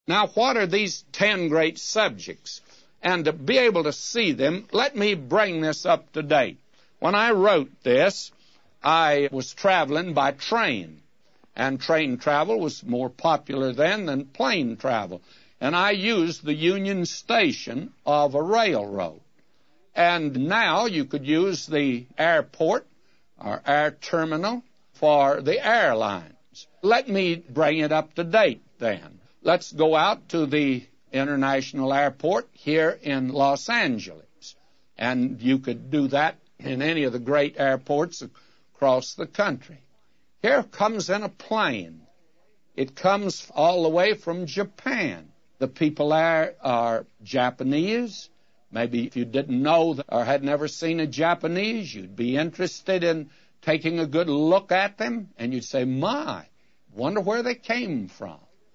Now, what are these 10 great subjects? And to be able to see them, let me bring this up to date. When I wrote this, I was traveling by train, and train travel was more popular then than plane travel. And I used the Union Station of a railroad. And now you could use the airport or air terminal for the airlines. Let me bring it up to date then. Let's go out to the International Airport here in Los Angeles. And you could do that in any of the great airports across the country. Here comes in a plane. It comes all the way from Japan. The people there are Japanese. Maybe if you didn't know or had never seen a Japanese, you'd be interested in taking a good look at them, and you'd say, my, wonder where they came from.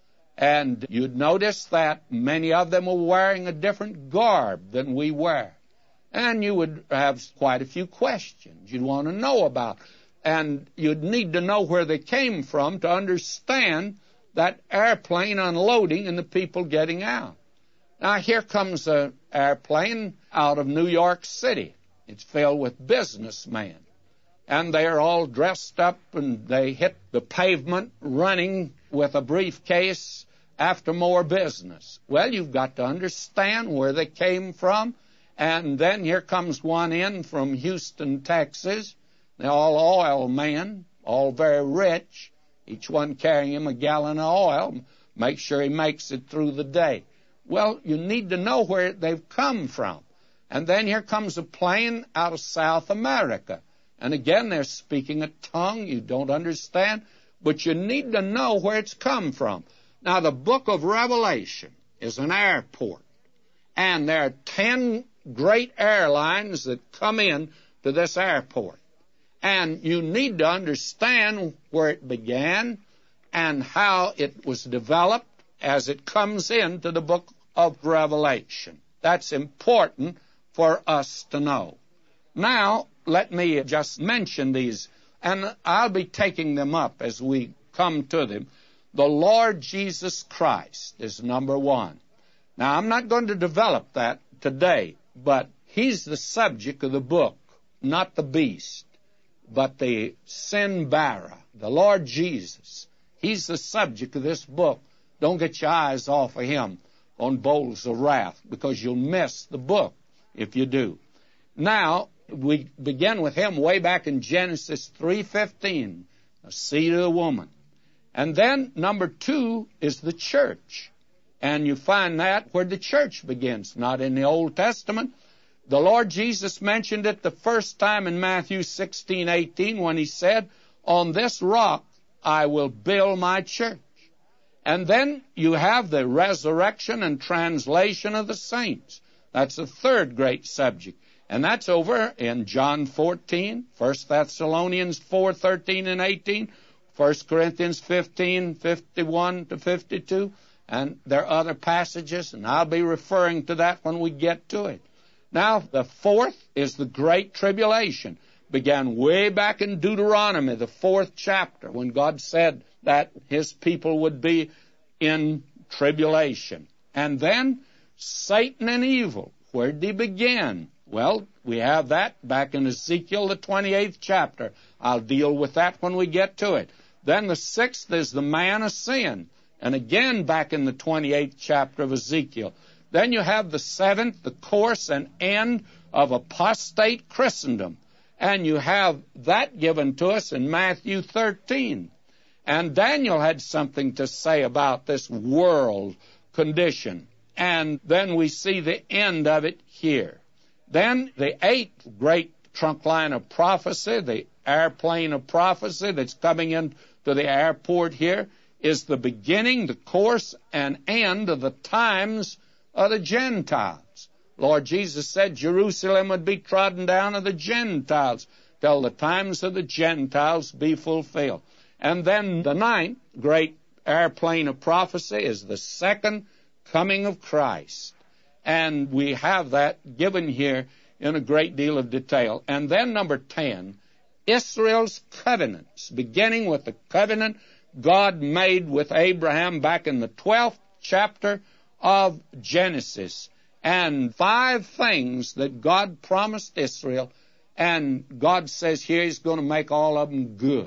And you'd notice that many of them were wearing a different garb than we wear. And you would have quite a few questions you'd want to know about. And you'd need to know where they came from to understand that airplane unloading and the people getting out. Now, here comes an airplane out of New York City. It's filled with businessmen. And they're all dressed up, and they hit the pavement running with a briefcase after more business. Well, you've got to understand where they came from. And then here comes one in from Houston, Texas. They're all oil men, all very rich, each one carrying him a gallon of oil, make sure he makes it through the day. Well, you need to know where they've come from. And then here comes a plane out of South America. And again, they're speaking a tongue you don't understand, but you need to know where it's come from. Now, the book of Revelation is an airport, and there are 10 great airlines that come in to this airport. And you need to understand where it began and how it was developed as it comes into the book of Revelation. That's important for us to know. Now, let me just mention these, and I'll be taking them up as we come to them. The Lord Jesus Christ is number one. Now, I'm not going to develop that today, but he's the subject of the book, not the beast, but the sin bearer, the Lord Jesus. He's the subject of this book. Don't get your eyes off of him on bowls of wrath, because you'll miss the book if you do. Now, we begin with him way back in Genesis 3:15, the seed of the woman. And then number 2 is the church. And you find that where the church begins, not in the Old Testament. The Lord Jesus mentioned it the first time in Matthew 16:18 when he said, on this rock I will build my church. And then you have the resurrection and translation of the saints. That's the third great subject. And that's over in John 14, 1 Thessalonians 4:13 and 18, 1 Corinthians 15, 51 to 52. And there are other passages, and I'll be referring to that when we get to it. Now, the fourth is the Great Tribulation. Began way back in Deuteronomy, the 4th chapter, when God said that his people would be in tribulation. And then Satan and evil. Where did he begin? Well, we have that back in Ezekiel, the 28th chapter. I'll deal with that when we get to it. Then the 6th is the man of sin. And again, back in the 28th chapter of Ezekiel. Then you have the 7th, the course and end of apostate Christendom. And you have that given to us in Matthew 13. And Daniel had something to say about this world condition. And then we see the end of it here. Then the 8th great trunk line of prophecy, the airplane of prophecy that's coming into the airport here, is the beginning, the course, and end of the times of the Gentiles. Lord Jesus said Jerusalem would be trodden down of the Gentiles till the times of the Gentiles be fulfilled. And then the 9th great airplane of prophecy is the second coming of Christ. And we have that given here in a great deal of detail. And then number 10, Israel's covenants, beginning with the covenant God made with Abraham back in the 12th chapter of Genesis, and 5 things that God promised Israel, and God says here He's going to make all of them good,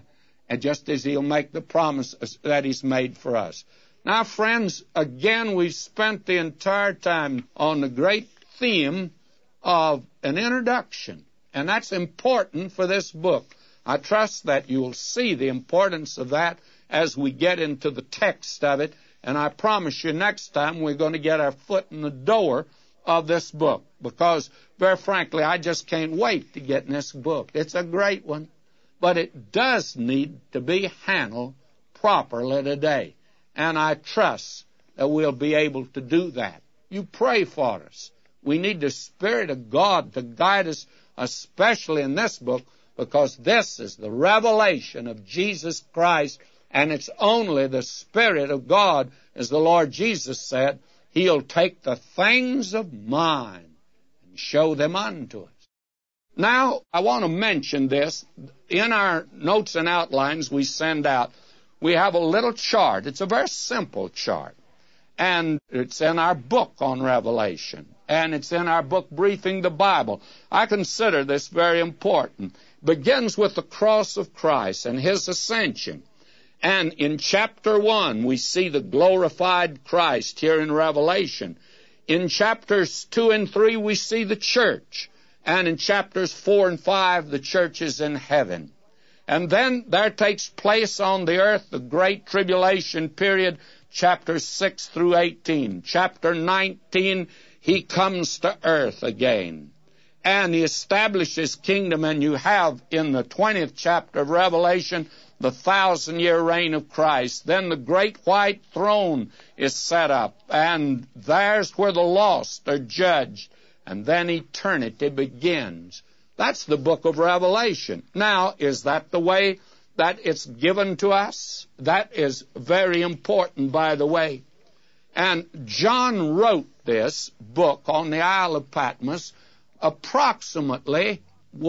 and just as He'll make the promise that He's made for us. Now, friends, again, we've spent the entire time on the great theme of an introduction, and that's important for this book. I trust that you'll see the importance of that as we get into the text of it, and I promise you next time we're going to get our foot in the door of this book, because, very frankly, I just can't wait to get in this book. It's a great one, but it does need to be handled properly today, and I trust that we'll be able to do that. You pray for us. We need the Spirit of God to guide us, especially in this book, because this is the revelation of Jesus Christ, and it's only the Spirit of God, as the Lord Jesus said, He'll take the things of mine and show them unto us. Now, I want to mention this. In our notes and outlines we send out, we have a little chart. It's a very simple chart, and it's in our book on Revelation, and it's in our book, Briefing the Bible. I consider this very important. It begins with the cross of Christ and His ascension. And in chapter 1, we see the glorified Christ here in Revelation. In chapters 2 and 3, we see the church. And in chapters 4 and 5, the church is in heaven. And then there takes place on the earth the great tribulation period, chapters 6 through 18. Chapter 19, He comes to earth again, and He establishes His kingdom, and you have in the 20th chapter of Revelation the 1,000-year reign of Christ. Then the great white throne is set up, and there's where the lost are judged, and then eternity begins. That's the book of Revelation. Now, is that the way that it's given to us? That is very important, by the way. And John wrote this book on the Isle of Patmos approximately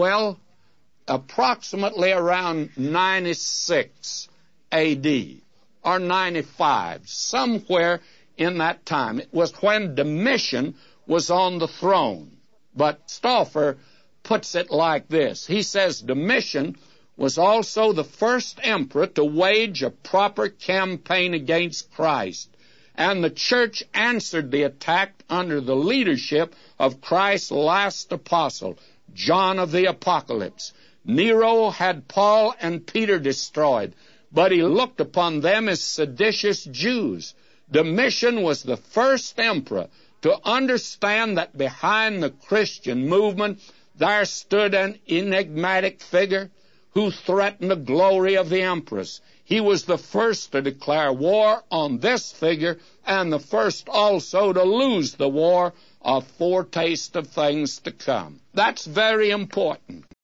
around 96 A.D. or 95, somewhere in that time. It was when Domitian was on the throne. But Stauffer puts it like this. He says Domitian was also the first emperor to wage a proper campaign against Christ, and the church answered the attack under the leadership of Christ's last apostle, John of the Apocalypse. Nero had Paul and Peter destroyed, but he looked upon them as seditious Jews. Domitian was the first emperor to understand that behind the Christian movement there stood an enigmatic figure who threatened the glory of the empress. He was the first to declare war on this figure, and the first also to lose the war, a foretaste of things to come. That's very important.